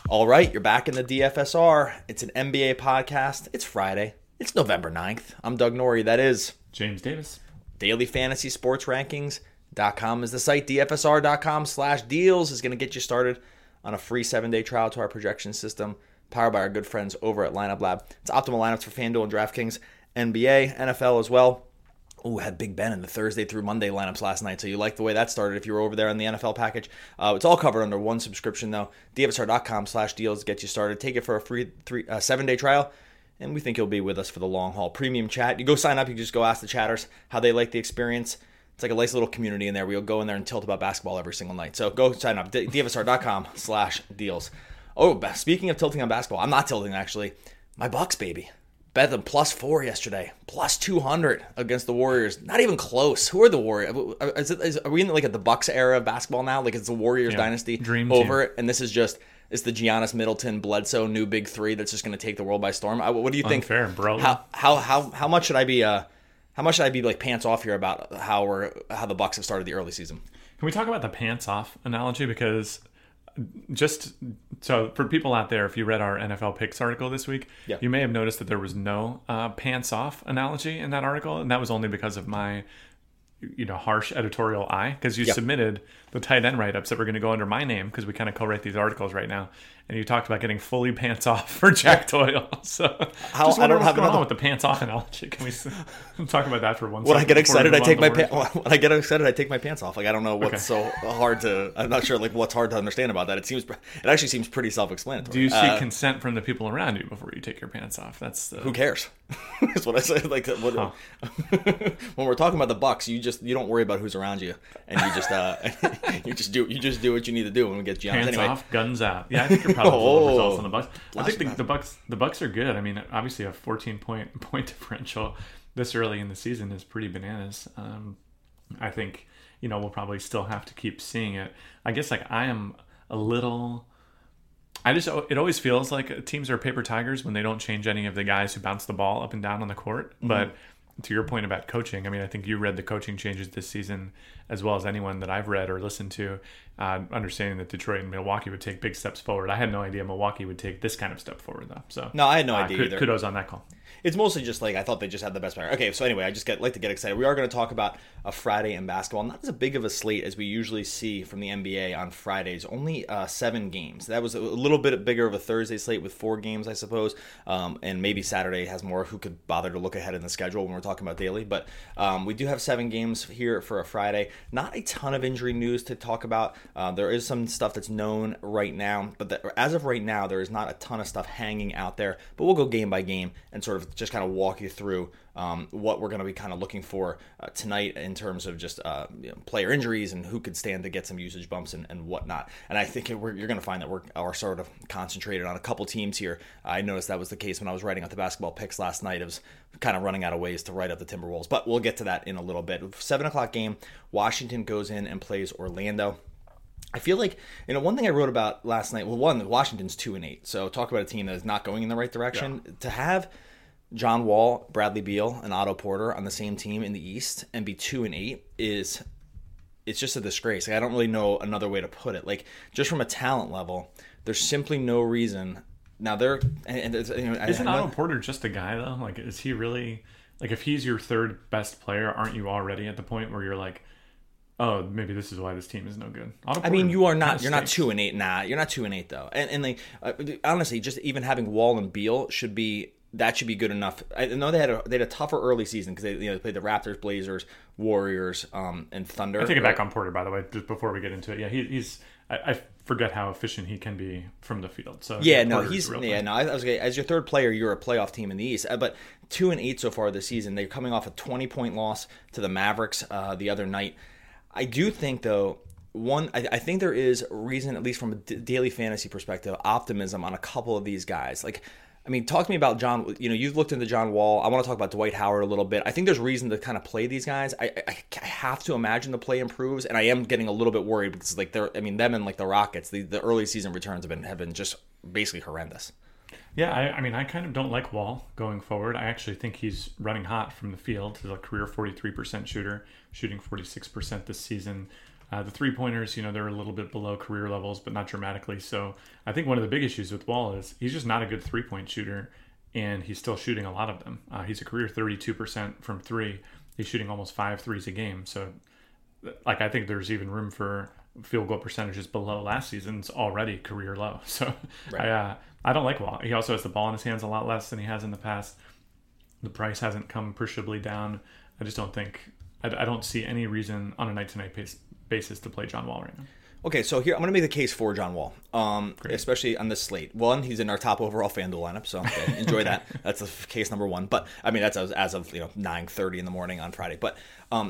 All right, you're back in the DFSR. It's an NBA podcast. It's Friday. It's November 9th. I'm Doug Norrie. That is James Davis. DailyFantasySportsRankings.com is the site. DFSR.com/deals is going to get you started on a free 7-day trial to our projection system powered by our good friends over at Lineup Lab. It's optimal lineups for FanDuel and DraftKings, NBA, NFL as well. Ooh, had Big Ben in the Thursday through Monday lineups last night, so you like the way that started if you were over there on the NFL package. It's all covered under one subscription, though. DFSR.com/deals to get you started. Take it for a free 7-day trial, and we think you'll be with us for the long haul. Premium chat. You go sign up. You just go ask the chatters how they like the experience. It's like a nice little community in there. We'll go in there and tilt about basketball every single night. So go sign up. DFSR.com/deals. Oh, speaking of tilting on basketball, I'm not tilting, actually. My Bucks, baby. Bet them +4 yesterday, +200 against the Warriors. Not even close. Who are the Warriors? Are we in like at the Bucks era of basketball now? Like it's the Warriors dynasty Dream over team. And this is just it's the Giannis, Middleton, Bledsoe new big three that's just going to take the world by storm. What do you think? Unfair, bro. How much should I be? How much should I be like pants off here about how the Bucks have started the early season? Can we talk about the pants off analogy? Because just so for people out there, if you read our NFL picks article this week, you may have noticed that there was no pants off analogy in that article, and that was only because of my harsh editorial eye, because you submitted the tight end write-ups that were going to go under my name, because we kind of co-write these articles right now, and you talked about getting fully pants off for Jack Doyle. So just wonder what's going on with the pants off analogy. Can we talk about that for one second? When I get excited, I take my pants off. Like I don't know what's so hard to. I'm not sure like what's hard to understand about that. It actually seems pretty self-explanatory. Do you see consent from the people around you before you take your pants off? Who cares? That's what I say. Like when we're talking about the Bucks, you don't worry about who's around you, and you just you just do what you need to do when we get Giannis. Pants off, guns out. Yeah, I think you're proud of the results on the Bucks. I think the Bucks are good. I mean, obviously a 14-point differential this early in the season is pretty bananas. I think we'll probably still have to keep seeing it. I guess like I am a little. It always feels like teams are paper tigers when they don't change any of the guys who bounce the ball up and down on the court. Mm-hmm. But to your point about coaching, I mean, I think you read the coaching changes this season as well as anyone that I've read or listened to, understanding that Detroit and Milwaukee would take big steps forward. I had no idea Milwaukee would take this kind of step forward, though. So no, I had no idea either. Kudos on that call. It's mostly just like I thought they just had the best player. Okay, so anyway, I just like to get excited. We are going to talk about a Friday in basketball. Not as big of a slate as we usually see from the NBA on Fridays. Only 7 games. That was a little bit bigger of a Thursday slate with 4 games, I suppose. And maybe Saturday has more. Who could bother to look ahead in the schedule when we're talking about daily? But we do have 7 games here for a Friday. Not a ton of injury news to talk about. There is some stuff that's known right now. But as of right now, there is not a ton of stuff hanging out there. But we'll go game by game and sort of just kind of walk you through what we're going to be kind of looking for tonight in terms of just player injuries and who could stand to get some usage bumps and whatnot. And I think you're going to find that we're sort of concentrated on a couple teams here. I noticed that was the case when I was writing out the basketball picks last night. It was kind of running out of ways to write up the Timberwolves, but we'll get to that in a little bit. 7 o'clock game, Washington goes in and plays Orlando. I feel like, one thing I wrote about last night, Washington's 2-8. So talk about a team that is not going in the right direction. Yeah. To have John Wall, Bradley Beal, and Otto Porter on the same team in the East and be 2-8 it's just a disgrace. Like, I don't really know another way to put it. Like, just from a talent level, there's simply no reason. Now isn't Otto Porter just a guy though? Like, is he really like if he's your third best player? Aren't you already at the point where you're like, oh, maybe this is why this team is no good? I mean, you're not 2-8. Nah, you're not 2-8 though. And like honestly, just even having Wall and Beal should be good enough. I know they had a tougher early season because they played the Raptors, Blazers, Warriors, and Thunder. I take it back on Porter, by the way, just before we get into it. Yeah, he's. I forget how efficient he can be from the field. So I was as your third player, you're a playoff team in the East. But 2-8 so far this season. They're coming off a 20-point loss to the Mavericks the other night. I do think though. I think there is reason, at least from a daily fantasy perspective, optimism on a couple of these guys. Like, I mean, talk to me about John. You've looked into John Wall. I want to talk about Dwight Howard a little bit. I think there's reason to kind of play these guys. I have to imagine the play improves, and I am getting a little bit worried because like them and like the Rockets, the early season returns have been just basically horrendous. Yeah, I mean, I kind of don't like Wall going forward. I actually think he's running hot from the field. He's a career 43% shooter, shooting 46% this season. The 3-pointers, they're a little bit below career levels, but not dramatically. So I think one of the big issues with Wall is he's just not a good 3-point shooter, and he's still shooting a lot of them. He's a career 32% from 3. He's shooting almost 5 threes a game. So, I think there's even room for field goal percentages below last season's already career low. So right. I don't like Wall. He also has the ball in his hands a lot less than he has in the past. The price hasn't come appreciably down. I just don't think I don't see any reason on a night-to-night basis to play John Wall right now. Okay, so here I'm going to make the case for John Wall, especially on this slate. One, he's in our top overall FanDuel lineup, so enjoy that. That's case number one. But I mean, that's as of 9:30 in the morning on Friday. But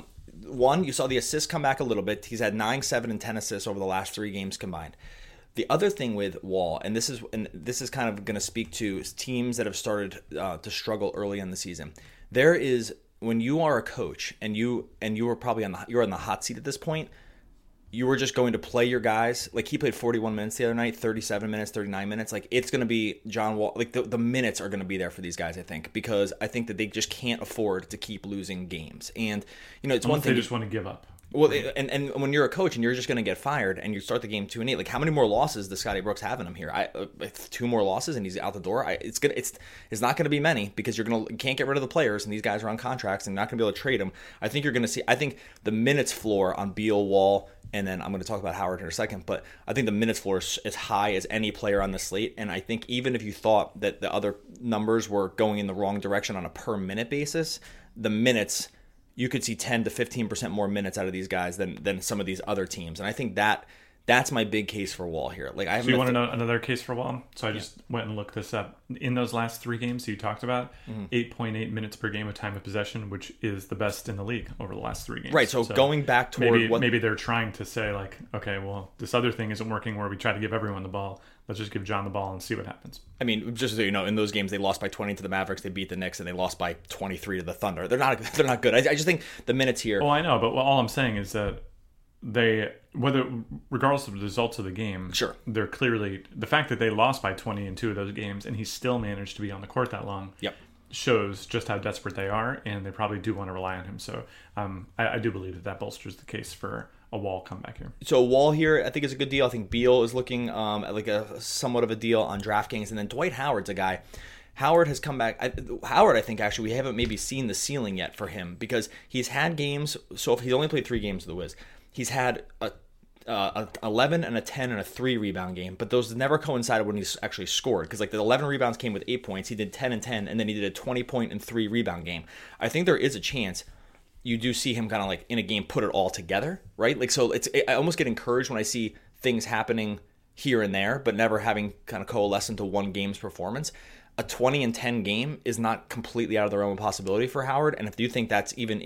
one, you saw the assists come back a little bit. He's had 9, 7, and 10 assists over the last 3 games combined. The other thing with Wall, and this is kind of going to speak to teams that have started to struggle early in the season. There is, when you are a coach and you are probably you're on the hot seat at this point, you were just going to play your guys. Like, he played 41 minutes the other night, 37 minutes, 39 minutes. Like, it's going to be John Wall. Like, the minutes are going to be there for these guys, I think, because I think that they just can't afford to keep losing games. And, it's one thing. They just want to give up. Well, and when you're a coach and you're just going to get fired and you start the game 2-8, like, how many more losses does Scotty Brooks have in him here? 2 more losses and he's out the door. It's not going to be many, because you can't get rid of the players, and these guys are on contracts and you're not going to be able to trade them. I think you're going to see. I think the minutes floor on Beal, Wall, and then I'm going to talk about Howard in a second, but I think the minutes floor is as high as any player on the slate. And I think even if you thought that the other numbers were going in the wrong direction on a per minute basis, the minutes, you could see 10 to 15% more minutes out of these guys than some of these other teams. And I think that's my big case for Wall here. Like, so you want to know another case for Wall? So I just went and looked this up. In those last 3 games you talked about, 8.8 minutes per game of time of possession, which is the best in the league over the last 3 games. Right. So going back toward maybe they're trying to say, like, okay, well, this other thing isn't working where we try to give everyone the ball. Let's just give John the ball and see what happens. I mean, just so you know, in those games they lost by 20 to the Mavericks, they beat the Knicks, and they lost by 23 to the Thunder. They're not good. I just think the minutes here. Oh, I know, but all I'm saying is that regardless of the results of the game, sure, they're clearly, the fact that they lost by 20 in 2 of those games and he still managed to be on the court that long, shows just how desperate they are, and they probably do want to rely on him. So I do believe that bolsters the case for a Wall comeback here. So Wall here, I think, is a good deal. I think Beal is looking like a somewhat of a deal on DraftKings, and then Dwight Howard's a guy. Howard has come back. I think, actually, we haven't maybe seen the ceiling yet for him, because he's had games. So if he's only played 3 games with the Wiz, he's had a 11 and a 10 and a 3 rebound game, but those never coincided when he's actually scored, because like the 11 rebounds came with 8 points, he did 10 and 10, and then he did a 20-point and 3 rebound game. I think there is a chance you do see him kind of like in a game put it all together, right? Like, so I almost get encouraged when I see things happening here and there, but never having kind of coalesced into one game's performance. A 20 and 10 game is not completely out of the realm of possibility for Howard, and if you think that's even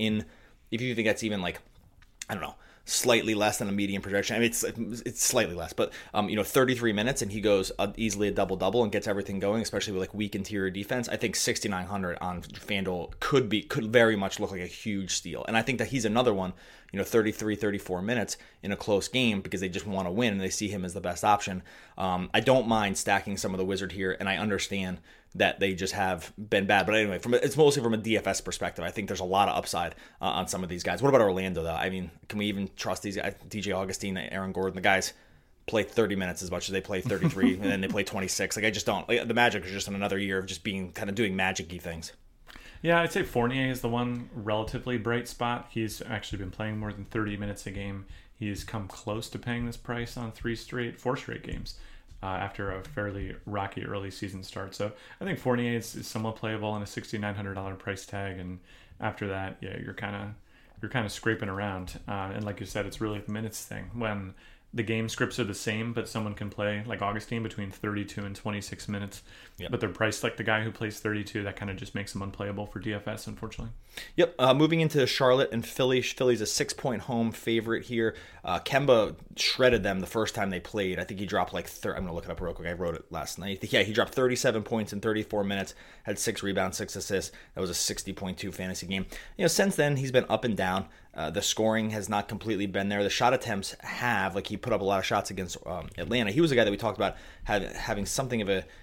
like, I don't know, slightly less than a median projection. I mean, it's slightly less, but 33 minutes and he goes easily a double-double and gets everything going, especially with like weak interior defense. I think 6,900 on FanDuel could very much look like a huge steal. And I think that he's another one, 33, 34 minutes in a close game, because they just want to win and they see him as the best option. I don't mind stacking some of the Wizard here, and I understand that they just have been bad. But anyway, it's mostly from a DFS perspective. I think there's a lot of upside on some of these guys. What about Orlando, though? I mean, can we even trust these guys? DJ Augustine, Aaron Gordon, the guys play 30 minutes as much as they play 33, and then they play 26. Like, I just don't. Like, the Magic is just in another year of just being kind of doing magic-y things. Yeah, I'd say Fournier is the one relatively bright spot. He's actually been playing more than 30 minutes a game. He's come close to paying this price on 4 straight games. After a fairly rocky early season start. So I think Fournier is somewhat playable on a $6,900 price tag, and after that, yeah, you're kind of scraping around. And like you said, it's really the minutes thing. When the game scripts are the same, but someone can play, like Augustine, between 32 and 26 minutes, but they're priced like the guy who plays 32. That kind of just makes them unplayable for DFS, unfortunately. Yep. Moving into Charlotte and Philly. Philly's a 6-point home favorite here. Kemba shredded them the first time they played. I think he dropped like I'm going to look it up real quick. I wrote it last night. Yeah, he dropped 37 points in 34 minutes, had 6 rebounds, 6 assists. That was a 60.2 fantasy game. Since then, he's been up and down. The scoring has not completely been there. The shot attempts have, like, he put up a lot of shots against Atlanta. He was a guy that we talked about having something of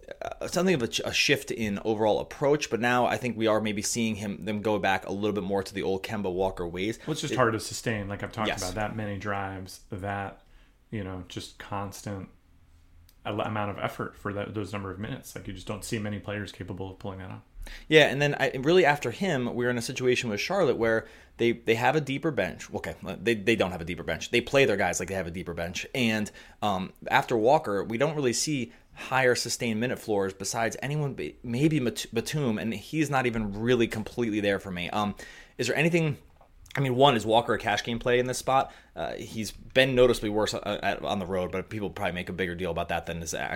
something of a shift in overall approach, but now I think we are maybe seeing them go back a little bit more to the old Kemba Walker ways. Well, it's just hard to sustain. Like I've talked about, that many drives, that, just constant amount of effort for those number of minutes. Like you just don't see many players capable of pulling that off. Yeah, and then really after him, we're in a situation with Charlotte where they have a deeper bench. Okay, they don't have a deeper bench. They play their guys like they have a deeper bench. And after Walker, we don't really see higher sustained minute floors besides anyone, maybe Batum, and he's not even really completely there for me. Is there anything... I mean, one, is Walker a cash game play in this spot? He's been noticeably worse on the road, but people probably make a bigger deal about that than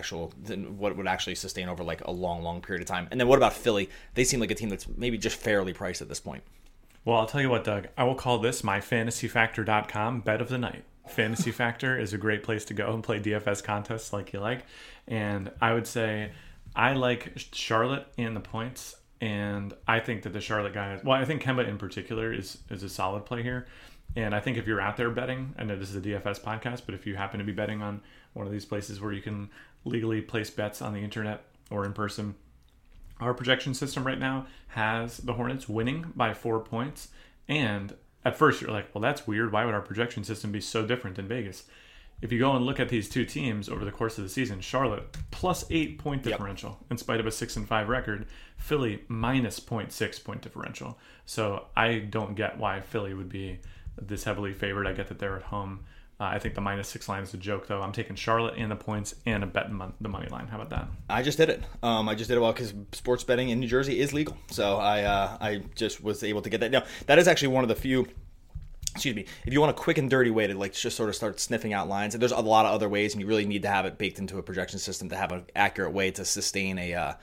what would actually sustain over like a long, long period of time. And then what about Philly? They seem like a team that's maybe just fairly priced at this point. Well, I'll tell you what, Doug. I will call this my fantasyfactor.com bet of the night. Fantasy Factor is a great place to go and play DFS contests like you like. And I would say I like Charlotte in the points. And I think that the Charlotte guys, well, I think Kemba in particular is a solid play here. And I think if you're out there betting, I know this is a DFS podcast, but if you happen to be betting on one of these places where you can legally place bets on the internet or in person, our projection system right now has the Hornets winning by 4 points. And at first you're like, well, that's weird. Why would our projection system be so different than Vegas? If you go and look at these two teams over the course of the season, Charlotte plus 8 point differential in spite of a 6-5 record, Philly minus 0.6 point differential. So I don't get why Philly would be this heavily favored. I get that they're at home. I think the -6 line is a joke, though. I'm taking Charlotte and the points and a bet the money line. How about that? I just did it. Well because sports betting in New Jersey is legal. So I just was able to get that. Now, that is actually one of the few... Excuse me. If you want a quick and dirty way to like just sort of start sniffing out lines, and there's a lot of other ways, and you really need to have it baked into a projection system to have an accurate way to sustain a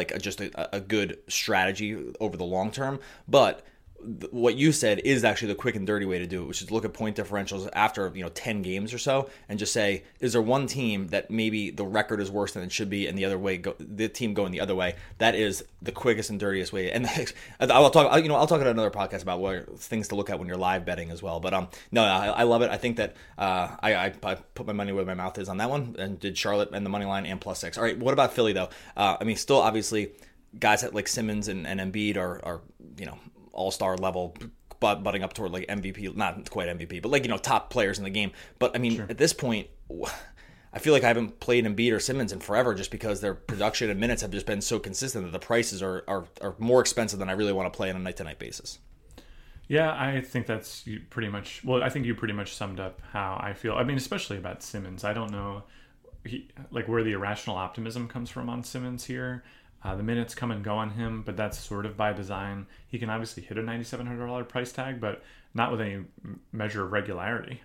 good strategy over the long term. But what you said is actually the quick and dirty way to do it, which is look at point differentials after 10 games or so, and just say, is there one team that maybe the record is worse than it should be, and the team going the other way? That is the quickest and dirtiest way. And I'll talk at another podcast about what things to look at when you're live betting as well. But I love it. I think that I put my money where my mouth is on that one, and did Charlotte and the money line and +6. All right, what about Philly though? Still obviously guys like Simmons and Embiid are all-star level, butting up toward like MVP, not quite MVP, but like, top players in the game. But sure. At this point, I feel like I haven't played Embiid or Simmons in forever just because their production and minutes have just been so consistent that the prices are more expensive than I really want to play on a night-to-night basis. Yeah, I think that's pretty much, well, I think you pretty much summed up how I feel. Especially about Simmons. I don't know where the irrational optimism comes from on Simmons here. The minutes come and go on him, but that's sort of by design. He can obviously hit a $9,700 price tag, but not with any measure of regularity.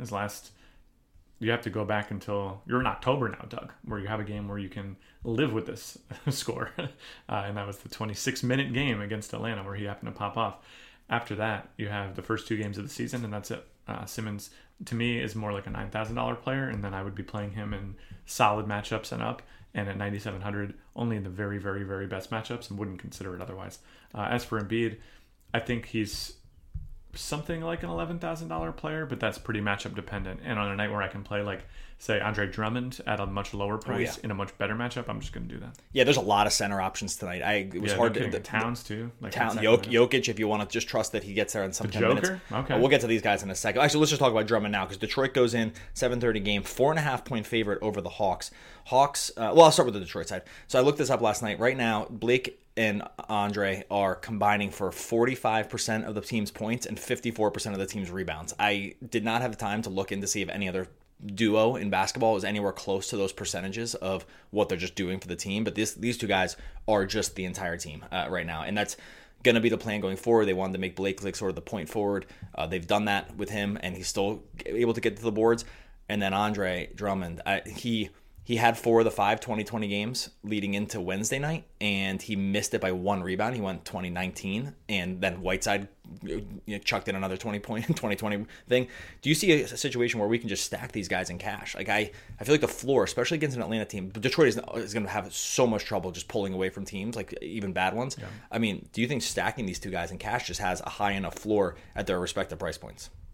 You have to go back until you're in October now, Doug, where you have a game where you can live with this score. And that was the 26-minute game against Atlanta where he happened to pop off. After that, you have the first 2 games of the season, and that's it. Simmons, to me, is more like a $9,000 player, and then I would be playing him in solid matchups and up. And at 9,700, only in the very, very, very best matchups, and wouldn't consider it otherwise. As for Embiid, I think he's something like an $11,000 player, but that's pretty matchup dependent. And on a night where I can play, like, say, Andre Drummond at a much lower price in a much better matchup, I'm just going to do that. Yeah, there's a lot of center options tonight. It was hard to... Towns, too. Jokic, if you want to just trust that he gets there in some 10 minutes. Okay. We'll get to these guys in a second. Actually, let's just talk about Drummond now, because Detroit goes in, 7:30 game, 4.5-point favorite over the Hawks. I'll start with the Detroit side. So I looked this up last night. Right now, Blake and Andre are combining for 45% of the team's points and 54% of the team's rebounds. I did not have time to look in to see if any other duo in basketball is anywhere close to those percentages of what they're just doing for the team. But these two guys are just the entire team right now. And that's going to be the plan going forward. They wanted to make Blake like sort of the point forward. They've done that with him, and he's still able to get to the boards. And then Andre Drummond, he had 4 of the 5 2020 games leading into Wednesday night, and he missed it by 1 rebound. He went 2019, and then Whiteside chucked in another 20-point 2020 thing. Do you see a situation where we can just stack these guys in cash? Like I feel like the floor, especially against an Atlanta team, Detroit is going to have so much trouble just pulling away from teams, like even bad ones. Yeah. Do you think stacking these two guys in cash just has a high enough floor at their respective price points?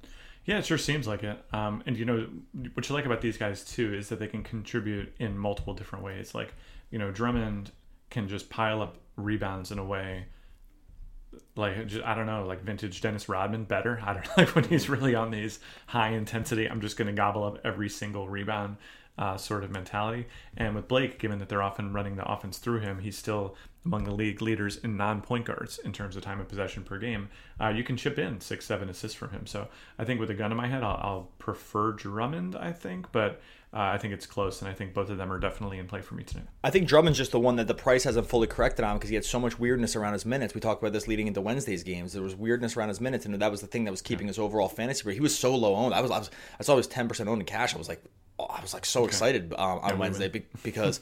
Yeah, it sure seems like it. And what you like about these guys too is that they can contribute in multiple different ways. Like, Drummond can just pile up rebounds in a way, like, just, I don't know, like vintage Dennis Rodman better. I don't know, like when he's really on these high intensity, I'm just going to gobble up every single rebound sort of mentality. And with Blake, given that they're often running the offense through him, he's still among the league leaders in non-point guards in terms of time of possession per game. You can chip in 6-7 assists from him. So I think with a gun in my head, I'll prefer Drummond, I think, but I think it's close, and I think both of them are definitely in play for me tonight. I think Drummond's just the one that the price hasn't fully corrected on because he had so much weirdness around his minutes. We talked about this leading into Wednesday's games. There was weirdness around his minutes, and that was the thing that was keeping his overall fantasy rate. He was so low owned. I saw he was 10% owned in cash. I was like so excited on Wednesday because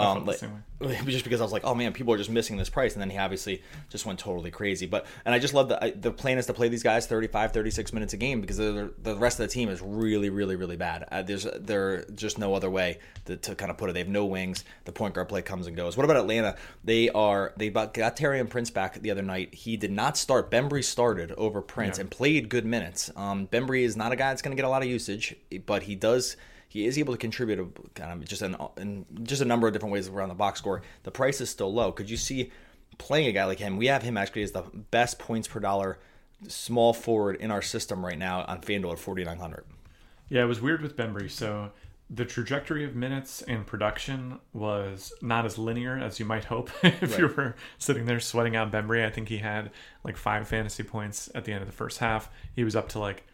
just because I was like, oh man, people are just missing this price, and then he obviously just went totally crazy. And I just love that the plan is to play these guys 35, 36 minutes a game because the rest of the team is really, really, really bad. There's just no other way to kind of put it. They have no wings. The point guard play comes and goes. What about Atlanta? They got Taurean Prince back the other night. He did not start. Bembry started over Prince and played good minutes. Bembry is not a guy that's going to get a lot of usage, but he is able to contribute kind of just a number of different ways around the box score. The price is still low. Could you see playing a guy like him? We have him actually as the best points per dollar small forward in our system right now on FanDuel at 4,900. Yeah, it was weird with Bembry. So the trajectory of minutes and production was not as linear as you might hope if you were sitting there sweating out Bembry. I think he had like 5 fantasy points at the end of the first half. He was up to like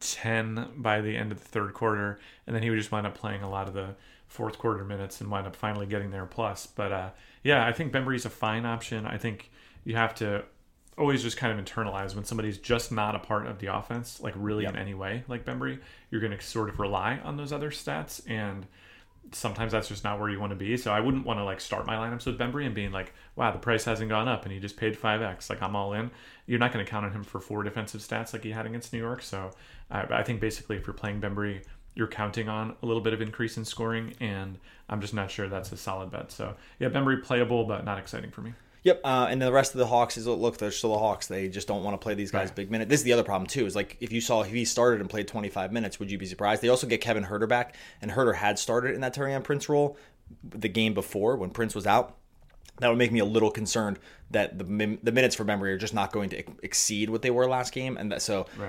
10 by the end of the third quarter, and then he would just wind up playing a lot of the fourth quarter minutes and wind up finally getting there plus. But I think Bembry's a fine option. I think you have to always just kind of internalize when somebody's just not a part of the offense, like really in any way, like Bembry, you're going to sort of rely on those other stats, and sometimes that's just not where you want to be. So I wouldn't want to like start my lineups with Bembry and being like, wow, the price hasn't gone up and he just paid 5x, like I'm all in. You're not going to count on him for 4 defensive stats like he had against New York. So I think basically if you're playing Bembry, you're counting on a little bit of increase in scoring, and I'm just not sure that's a solid bet. So yeah, Bembry playable, but not exciting for me. Yep, and the rest of the Hawks is, look, they're still the Hawks. They just don't want to play these guys big minutes. This is the other problem, too, is like if he started and played 25 minutes, would you be surprised? They also get Kevin Huerter back, and Huerter had started in that Taurean Prince role the game before when Prince was out. That would make me a little concerned that the minutes for Bembry are just not going to exceed what they were last game, and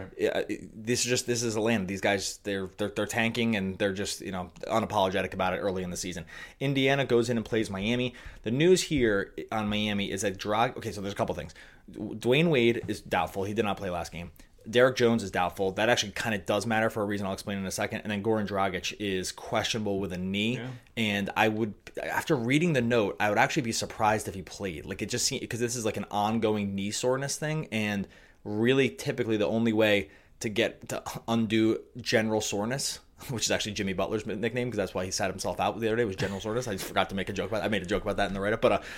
this is Atlanta. These guys they're tanking, and they're just unapologetic about it early in the season. Indiana goes in and plays Miami. The news here on Miami is that okay, so there's a couple things. Dwayne Wade is doubtful. He did not play last game. Derek Jones is doubtful. That actually kind of does matter for a reason I'll explain in a second. And then Goran Dragic is questionable with a knee. Yeah. And I would, after reading the note, I would actually be surprised if he played. Like, it just seems, because this is like an ongoing knee soreness thing. And really, typically, the only way to undo general soreness, which is actually Jimmy Butler's nickname, because that's why he sat himself out the other day, was general soreness. I just forgot to make a joke about it. I made a joke about that in the write-up. But,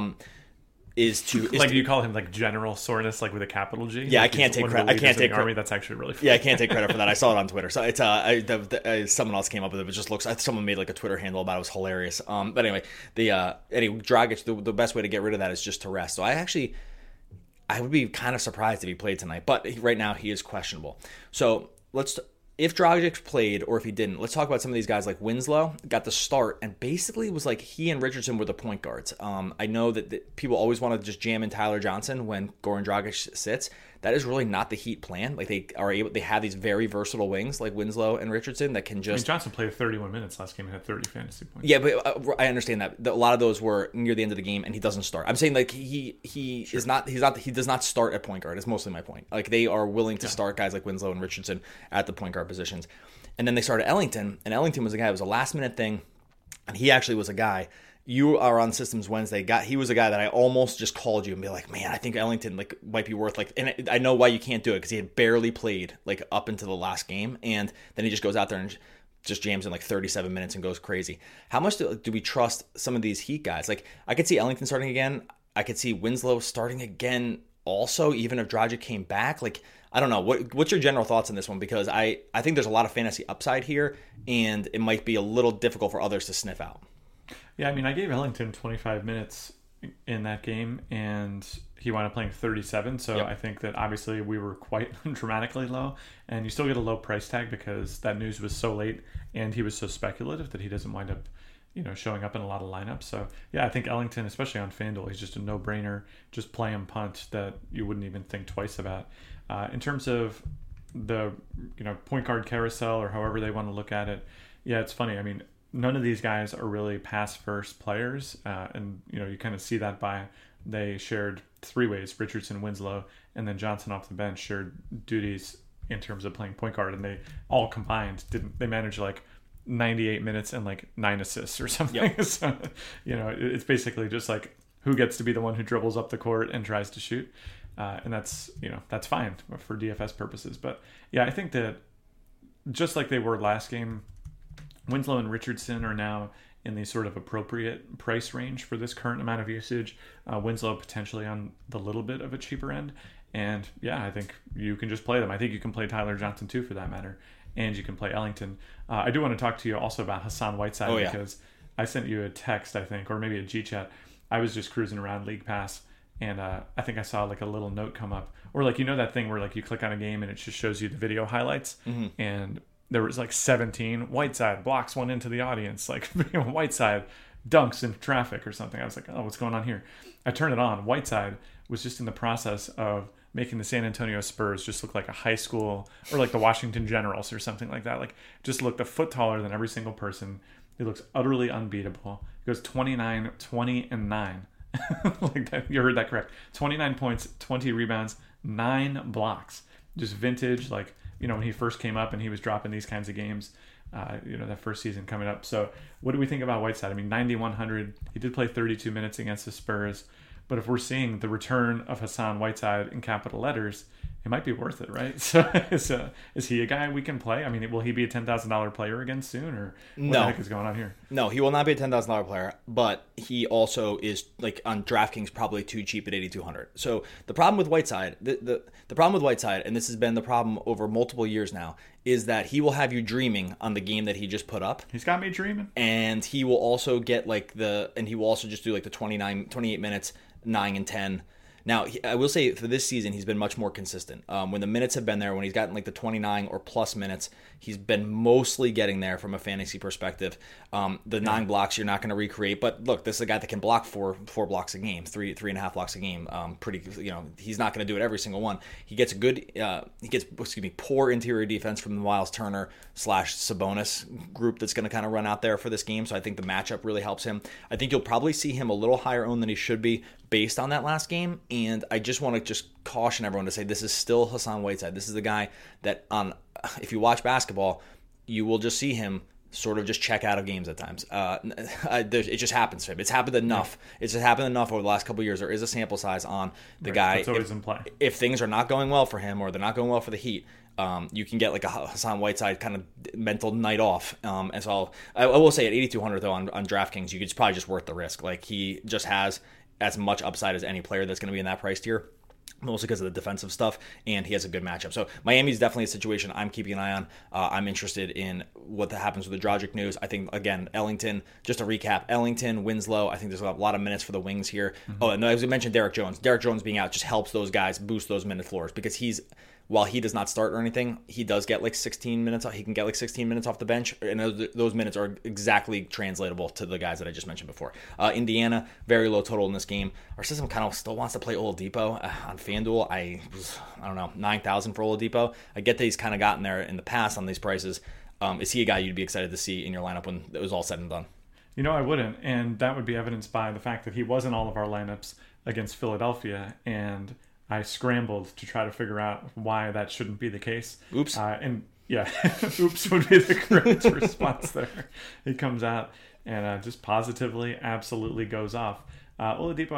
you call him like general soreness, like with a capital G. Yeah, I can't take credit. I can't take credit. That's actually really funny. Yeah, I can't take credit for that. I saw it on Twitter. So it's someone else came up with it. It just looks. Someone made like a Twitter handle about it. It was hilarious. But anyway, Dragic. The best way to get rid of that is just to rest. So I would be kind of surprised if he played tonight. But right now he is questionable. So if Dragic played or if he didn't, let's talk about some of these guys like Winslow got the start and basically was like he and Richardson were the point guards. I know that people always want to just jam in Tyler Johnson when Goran Dragic sits. That is really not the Heat plan. Like they have these very versatile wings like Winslow and Richardson that can just. Johnson played 31 minutes last game and had 30 fantasy points. Yeah, but I understand that a lot of those were near the end of the game and he doesn't start. I'm saying like he does not start at point guard. Is mostly my point. Like they are willing to start guys like Winslow and Richardson at the point guard positions, and then they started Ellington, and Ellington was a guy. It was a last minute thing, and he actually was a guy. You are on Systems Wednesday. He was a guy that I almost just called you and be like, man, I think Ellington might be worth and I know why you can't do it because he had barely played up into the last game, and then he just goes out there and just jams in 37 minutes and goes crazy. How much do we trust some of these Heat guys? Like I could see Ellington starting again. I could see Winslow starting again also, even if Dragic came back. Like I don't know. What's your general thoughts on this one? Because I think there's a lot of fantasy upside here, and it might be a little difficult for others to sniff out. Yeah, I mean, I gave Ellington 25 minutes in that game, and he wound up playing 37. So Yep. I think that obviously we were quite dramatically low, and you still get a low price tag because that news was so late and he was so speculative that he doesn't wind up, showing up in a lot of lineups. So yeah, I think Ellington, especially on FanDuel, he's just a no-brainer. Just play him punt that you wouldn't even think twice about. In terms of the point guard carousel or however they want to look at it, yeah, it's funny. I mean, none of these guys are really pass first players, and you kind of see that by they shared three ways: Richardson, Winslow, and then Johnson off the bench shared duties in terms of playing point guard, and they all combined they managed like 98 minutes and like 9 assists or something. Yep. So it's basically just like who gets to be the one who dribbles up the court and tries to shoot. And that's fine for DFS purposes. But yeah, I think that just like they were last game, Winslow and Richardson are now in the sort of appropriate price range for this current amount of usage. Winslow potentially on the little bit of a cheaper end. And yeah, I think you can just play them. I think you can play Tyler Johnson too, for that matter. And you can play Ellington. I do want to talk to you also about Hassan Whiteside, because I sent you a text, I think, or maybe a G-chat. I was just cruising around League Pass, and I think I saw like a little note come up, or like that thing where like you click on a game and it just shows you the video highlights, and there was like 17 Whiteside blocks one into the audience, like Whiteside dunks in traffic or something. I was like, oh, what's going on here? I turned it on. Whiteside was just in the process of making the San Antonio Spurs just look like a high school, or like the Washington Generals or something like that. Like, just looked a foot taller than every single person. He looks utterly unbeatable. He goes 29, 20, and 9. Like that, you heard that correct. 29 points, 20 rebounds, 9 blocks. Just vintage, like, when he first came up and he was dropping these kinds of games, that first season coming up. So what do we think about Whiteside? I mean, 9,100. He did play 32 minutes against the Spurs. But if we're seeing the return of Hassan Whiteside in capital letters, it might be worth it, right? So is he a guy we can play? I mean, will he be a $10,000 player again soon, or what the heck is going on here? No, he will not be a $10,000 player, but he also is, like, on DraftKings, probably too cheap at $8,200. So the problem with Whiteside, the problem with Whiteside, and this has been the problem over multiple years now, is that he will have you dreaming on the game that he just put up. He's got me dreaming. And he will also get he will also just do like the 28 minutes, 9 and 10. Now, I will say for this season, he's been much more consistent. When the minutes have been there, when he's gotten like the 29 or plus minutes, he's been mostly getting there from a fantasy perspective. The 9 blocks you're not going to recreate, but look, this is a guy that can block four blocks a game, 3.5 blocks a game. He's not going to do it every single one. He gets poor interior defense from the Miles Turner / Sabonis group that's going to kind of run out there for this game. So I think the matchup really helps him. I think you'll probably see him a little higher owned than he should be based on that last game. And I just want to caution everyone to say this is still Hassan Whiteside. This is the guy that if you watch basketball, you will just see him sort of just check out of games at times. It just happens to him. It's happened enough. It's happened enough over the last couple of years. There is a sample size on the guy. It's always in play. If things are not going well for him, or they're not going well for the Heat, you can get like a Hassan Whiteside kind of mental night off. And so I will say at 8,200 though on DraftKings, it's probably just worth the risk. Like, he just has as much upside as any player that's going to be in that price tier, mostly because of the defensive stuff, and he has a good matchup. So Miami's definitely a situation I'm keeping an eye on. I'm interested in what happens with the Dragic news. I think, again, Ellington, just to recap, Ellington, Winslow, I think there's a lot of minutes for the wings here. Mm-hmm. Oh, and as we mentioned, Derek Jones. Derek Jones being out just helps those guys boost those minute floors, because while he does not start or anything, he does get like 16 minutes. He can get like 16 minutes off the bench, and those minutes are exactly translatable to the guys that I just mentioned before. Indiana, very low total in this game. Our system kind of still wants to play Oladipo on FanDuel. I don't know, 9,000 for Oladipo. I get that he's kind of gotten there in the past on these prices. Is he a guy you'd be excited to see in your lineup when it was all said and done? I wouldn't, and that would be evidenced by the fact that he was in all of our lineups against Philadelphia, and I scrambled to try to figure out why that shouldn't be the case. Oops. And yeah, oops would be the correct response there. He comes out and just positively, absolutely goes off. Oladipo,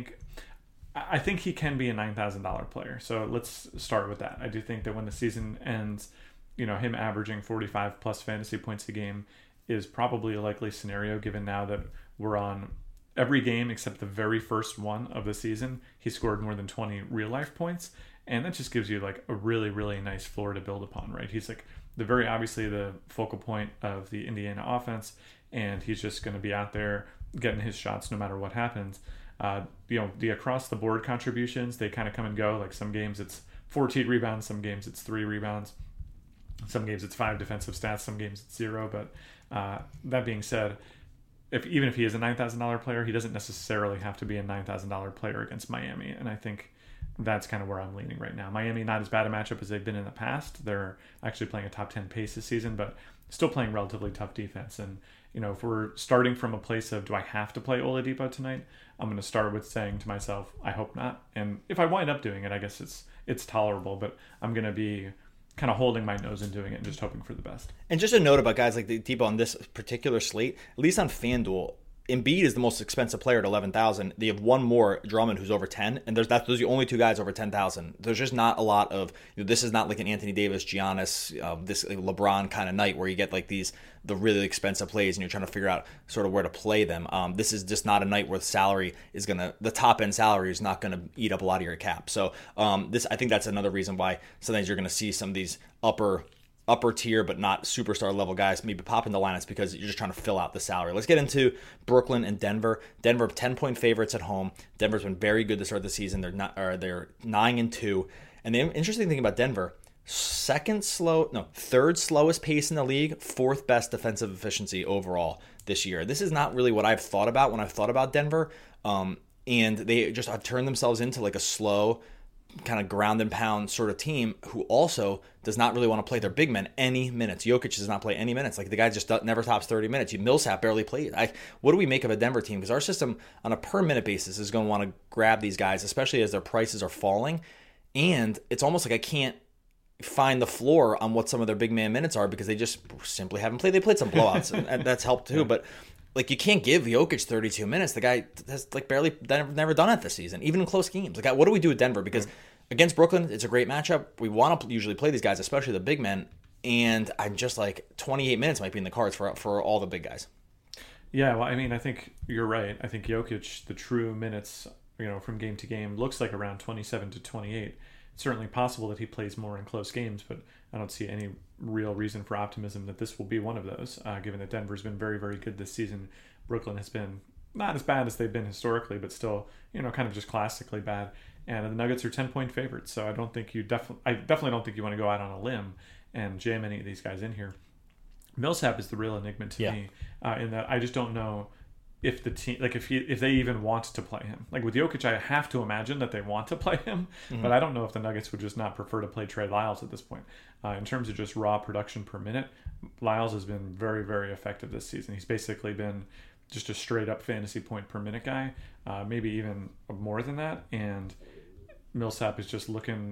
I think he can be a $9,000 player. So let's start with that. I do think that when the season ends, him averaging 45 plus fantasy points a game is probably a likely scenario, given now that we're on every game except the very first one of the season. He scored more than 20 real life points, and that just gives you like a really, really nice floor to build upon, right? He's like obviously the focal point of the Indiana offense, and he's just going to be out there getting his shots no matter what happens. The across the board contributions, they kind of come and go. Like some games it's 14 rebounds, some games it's 3 rebounds, some games it's 5 defensive stats, some games it's 0. But that being said, even if he is a $9,000 player, he doesn't necessarily have to be a $9,000 player against Miami. And I think that's kind of where I'm leaning right now. Miami, not as bad a matchup as they've been in the past. They're actually playing a top 10 pace this season, but still playing relatively tough defense. And, if we're starting from a place of, do I have to play Oladipo tonight? I'm going to start with saying to myself, I hope not. And if I wind up doing it, I guess it's tolerable, but I'm going to be kind of holding my nose and doing it and just hoping for the best. And just a note about guys like Depot on this particular slate, at least on FanDuel, Embiid is the most expensive player at 11,000. They have one more, Drummond, who's over 10, and those are the only two guys over 10,000. There's just not a lot of. This is not like an Anthony Davis, Giannis, this LeBron kind of night where you get like the really expensive plays and you're trying to figure out sort of where to play them. This is just not a night where the top end salary is not gonna eat up a lot of your cap. So I think that's another reason why sometimes you're gonna see some of these upper tier but not superstar level guys maybe pop in the lineups because you're just trying to fill out the salary. Let's get into Brooklyn and Denver. Denver 10-point favorites at home. Denver's been very good to start the season. They're 9-2. And the interesting thing about Denver, third slowest pace in the league, fourth best defensive efficiency overall this year. This is not really what I've thought about when I've thought about Denver. And they just have turned themselves into like a slow kind of ground and pound sort of team who also does not really want to play their big men any minutes. Jokic does not play any minutes. Like the guy just never tops 30 minutes. Millsap barely played. What do we make of a Denver team? Because our system on a per minute basis is going to want to grab these guys, especially as their prices are falling. And it's almost like I can't find the floor on what some of their big man minutes are because they just simply haven't played. They played some blowouts and that's helped too. But like you can't give Jokic 32 minutes. The guy has like barely never done it this season, even in close games. Like what do we do with Denver? Because against Brooklyn, it's a great matchup. We want to usually play these guys, especially the big men. And I'm just like 28 minutes might be in the cards for all the big guys. Yeah, well, I mean, I think you're right. I think Jokic, the true minutes, from game to game, looks like around 27 to 28. It's certainly possible that he plays more in close games, but I don't see any real reason for optimism that this will be one of those, given that Denver's been very, very good this season. Brooklyn has been not as bad as they've been historically, but still, kind of just classically bad. And the Nuggets are 10-point favorites, so I definitely don't think you want to go out on a limb and jam any of these guys in here. Millsap is the real enigma to me, in that I just don't know if the team, like if they even want to play him. Like with Jokic, I have to imagine that they want to play him, but I don't know if the Nuggets would just not prefer to play Trey Lyles at this point. In terms of just raw production per minute, Lyles has been very, very effective this season. He's basically been just a straight up fantasy point per minute guy, maybe even more than that. And Millsap is just looking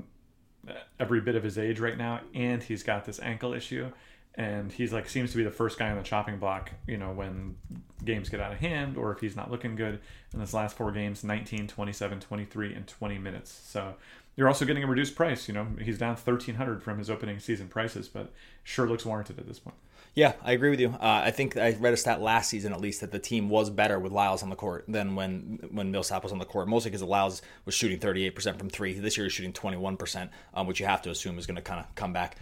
every bit of his age right now, and he's got this ankle issue. And he's seems to be the first guy on the chopping block, when games get out of hand or if he's not looking good. In his last 4 games, 19, 27, 23, and 20 minutes. So you're also getting a reduced price. He's down $1,300 from his opening season prices, but sure looks warranted at this point. Yeah, I agree with you. I think I read a stat last season, at least, that the team was better with Lyles on the court than when Millsap was on the court, mostly because Lyles was shooting 38% from 3. This year he's shooting 21%, which you have to assume is going to kind of come back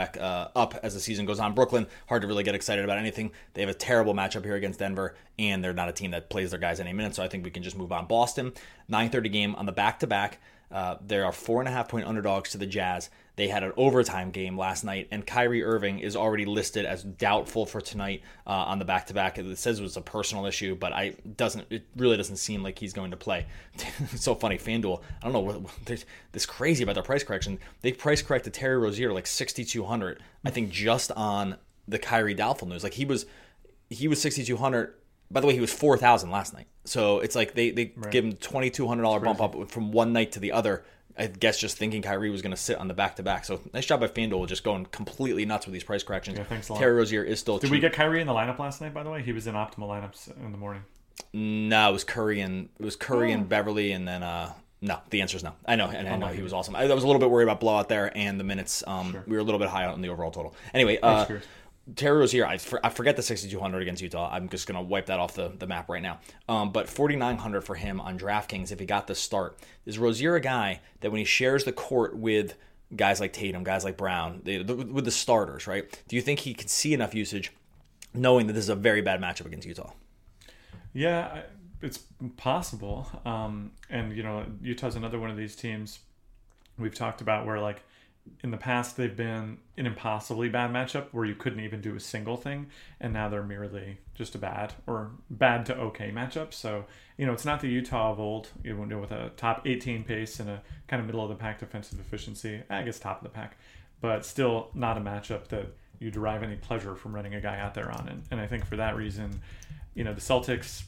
up as the season goes on. Brooklyn, hard to really get excited about anything. They have a terrible matchup here against Denver, and they're not a team that plays their guys any minute, so I think we can just move on. Boston, 9:30 game on the back-to-back. There are 4.5-point underdogs to the Jazz. They had an overtime game last night, and Kyrie Irving is already listed as doubtful for tonight on the back-to-back. It says it was a personal issue, but it really doesn't seem like he's going to play. It's so funny, FanDuel, I don't know, this crazy about their price correction. They price corrected Terry Rozier like $6,200, I think, just on the Kyrie doubtful news. Like he was $6,200. By the way, he was $4,000 last night. So it's like they give him $2,200 bump up from one night to the other. I guess just thinking Kyrie was going to sit on the back-to-back. So nice job by FanDuel, just going completely nuts with these price corrections. Yeah, thanks a lot. Terry Rozier is still cheap. Did we get Kyrie in the lineup last night, by the way? He was in optimal lineups in the morning. No, it was Curry and Beverly, and then no. The answer is no. I know, and I know he was awesome. I was a little bit worried about blowout there and the minutes. Sure. We were a little bit high on the overall total. Anyway, Terry Rozier, I forget the 6,200 against Utah. I'm just going to wipe that off the map right now. But 4,900 for him on DraftKings if he got the start. Is Rozier a guy that when he shares the court with guys like Tatum, guys like Brown, with the starters, right? Do you think he could see enough usage knowing that this is a very bad matchup against Utah? Yeah, it's possible. And Utah's another one of these teams we've talked about where like in the past they've been an impossibly bad matchup where you couldn't even do a single thing, and now they're merely just a bad or bad to okay matchup. So it's not the Utah of old, with a top 18 pace and a kind of middle of the pack defensive efficiency. I guess top of the pack, but still not a matchup that you derive any pleasure from running a guy out there on. And I think for that reason, the Celtics,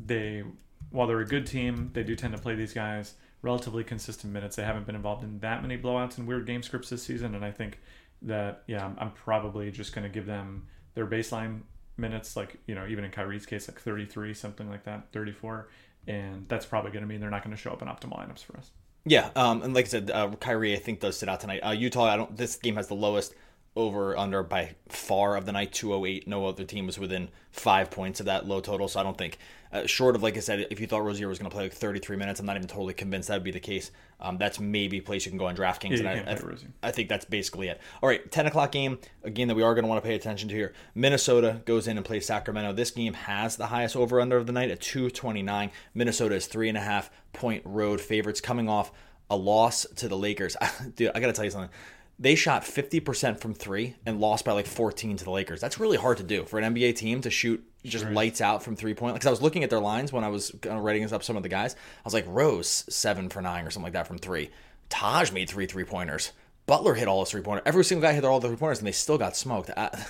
while they're a good team, they do tend to play these guys relatively consistent minutes. They haven't been involved in that many blowouts and weird game scripts this season, and I think that I'm probably just going to give them their baseline minutes, like even in Kyrie's case, like 33, something like that, 34, and that's probably going to mean they're not going to show up in optimal lineups for us. Yeah, and like I said, Kyrie I think does sit out tonight. Utah, this game has the lowest over under by far of the night, 208. No other team was within 5 points of that low total, so I don't think, short of, like I said, if you thought Rozier was going to play like 33 minutes, I'm not even totally convinced that would be the case. That's maybe a place you can go on DraftKings, and I think that's basically it. All right, 10 o'clock game, a game that we are going to want to pay attention to here. Minnesota goes in and plays Sacramento. This game has the highest over under of the night at 229. Minnesota is 3.5 point road favorites coming off a loss to the Lakers. Dude, I got to tell you something. They shot 50% from three and lost by like 14 to the Lakers. That's really hard to do for an NBA team to shoot just lights out from 3 point. Because I was looking at their lines when I was writing up some of the guys. I was like, Rose 7 for 9 or something like that from three. Taj made 3-3-pointers. Butler hit all his 3-pointers. Every single guy hit all the 3-pointers and they still got smoked.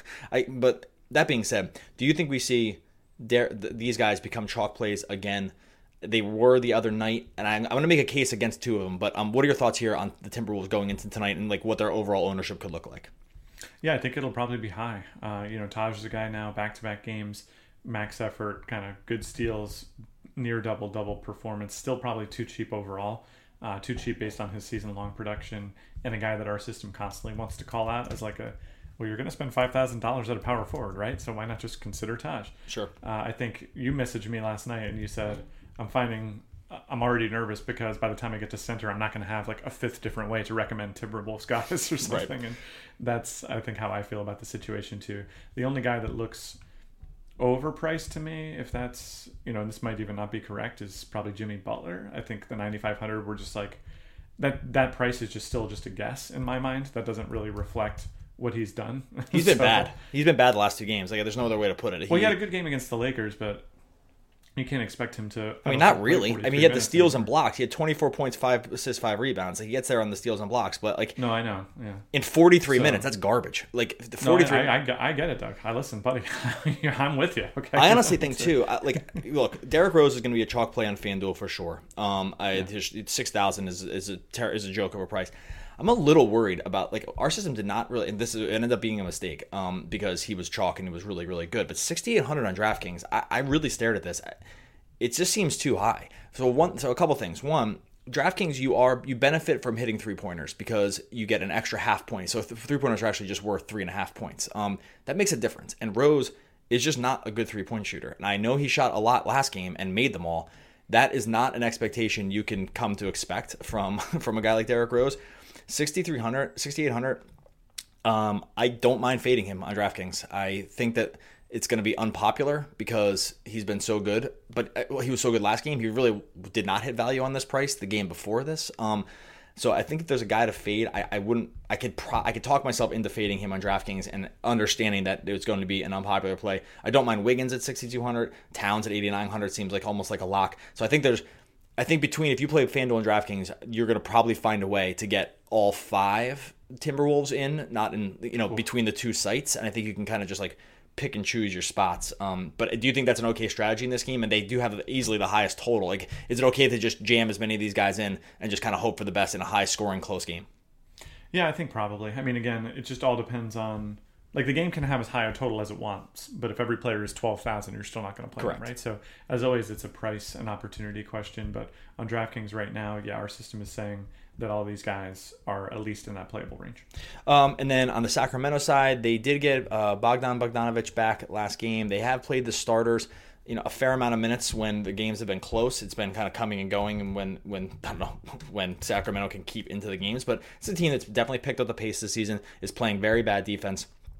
But that being said, do you think we see these guys become chalk plays again? They were the other night, and I'm going to make a case against two of them, but what are your thoughts here on the Timberwolves going into tonight and like what their overall ownership could look like? Yeah, I think it'll probably be high. Taj is a guy now, back-to-back games, max effort, kind of good steals, near double-double performance, still probably too cheap overall, too cheap based on his season-long production, and a guy that our system constantly wants to call out as like well, you're going to spend $5,000 at a power forward, right? So why not just consider Taj? Sure. I think you messaged me last night and you said, I'm already nervous because by the time I get to center, I'm not going to have like a fifth different way to recommend Timberwolves guys or something. Right. And that's, I think, how I feel about the situation too. The only guy that looks overpriced to me, if that's, this might even not be correct, is probably Jimmy Butler. I think the 9,500, we're just like, that price is just still just a guess in my mind. That doesn't really reflect what he's done. He's been bad. He's been bad the last two games. Like, there's no other way to put it. He had a good game against the Lakers, but you can't expect him to. I mean, not really. I mean, he had the steals and blocks. He had 24 points, 5 assists, 5 rebounds. Like, he gets there on the steals and blocks, but like, no, I know, yeah. In 43 minutes, that's garbage. Like 43. No, I get it, Doug. I listen, buddy. I'm with you. Okay. I honestly think too. Look, Derrick Rose is going to be a chalk play on FanDuel for sure. 6,000 is a joke of a price. I'm a little worried about, like, our system did not really, and it ended up being a mistake because he was chalk and he was really, really good. But 6,800 on DraftKings, I really stared at this. It just seems too high. So a couple things. One, DraftKings, you benefit from hitting 3-pointers because you get an extra half point. So 3-pointers are actually just worth 3.5 points. That makes a difference. And Rose is just not a good 3-point shooter. And I know he shot a lot last game and made them all. That is not an expectation you can come to expect from a guy like Derrick Rose. 6,800. I don't mind fading him on DraftKings. I think that it's going to be unpopular because he's been so good, but he was so good last game. He really did not hit value on this price the game before this. So I think if there's a guy to fade, I could talk myself into fading him on DraftKings and understanding that it's going to be an unpopular play. I don't mind Wiggins at 6,200, Towns at 8,900 seems like almost like a lock. So I think between, if you play FanDuel and DraftKings, you're going to probably find a way to get all 5 Timberwolves in, not in, between the two sites. And I think you can kind of just like pick and choose your spots. But do you think that's an okay strategy in this game? And they do have easily the highest total. Like, is it okay to just jam as many of these guys in and just kind of hope for the best in a high scoring close game? Yeah, I think probably. I mean, again, it just all depends on, like, the game can have as high a total as it wants, but if every player is 12,000, you're still not going to play them, right? So, as always, it's a price and opportunity question, but on DraftKings right now, yeah, our system is saying that all these guys are at least in that playable range. And then on the Sacramento side, they did get Bogdan Bogdanovic back last game. They have played the starters, a fair amount of minutes when the games have been close. It's been kind of coming and going, and when Sacramento can keep into the games. But it's a team that's definitely picked up the pace this season, is playing very bad defense.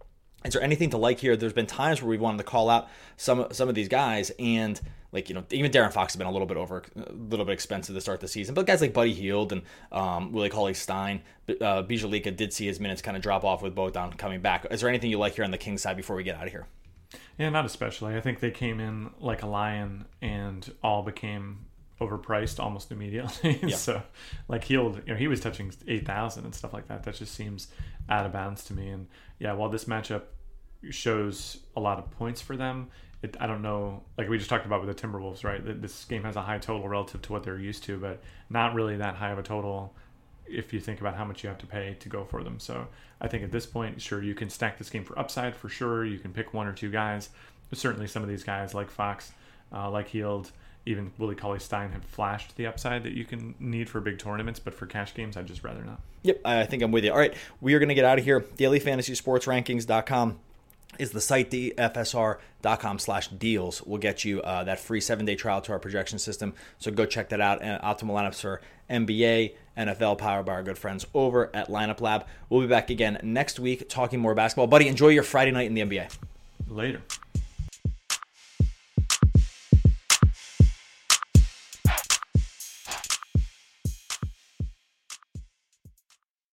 Is there anything to like here? There's been times where we wanted to call out some of these guys, and like, even Darren Fox has been a little bit expensive to start the season. But guys like Buddy Hield and Willie Cauley-Stein, Bijalika did see his minutes kind of drop off with Bogdan coming back. Is there anything you like here on the Kings side before we get out of here? Yeah, not especially. I think they came in like a lion and all became overpriced almost immediately. Yeah. So, like Hield, he was touching 8,000 and stuff like that. That just seems out of bounds to me. And yeah, while this matchup shows a lot of points for them, I don't know, like we just talked about with the Timberwolves, right? This game has a high total relative to what they're used to, but not really that high of a total if you think about how much you have to pay to go for them. So I think at this point, sure, you can stack this game for upside for sure. You can pick one or two guys. But certainly some of these guys like Fox, like Hield, even Willie Cauley-Stein have flashed the upside that you can need for big tournaments, but for cash games, I'd just rather not. Yep, I think I'm with you. All right, we are going to get out of here. DailyFantasySportsRankings.com is the site. DFSR.com/deals will get you that free 7-day trial to our projection system. So go check that out. And optimal lineups for NBA, NFL, powered by our good friends over at Lineup Lab. We'll be back again next week talking more basketball. Buddy, enjoy your Friday night in the NBA. Later.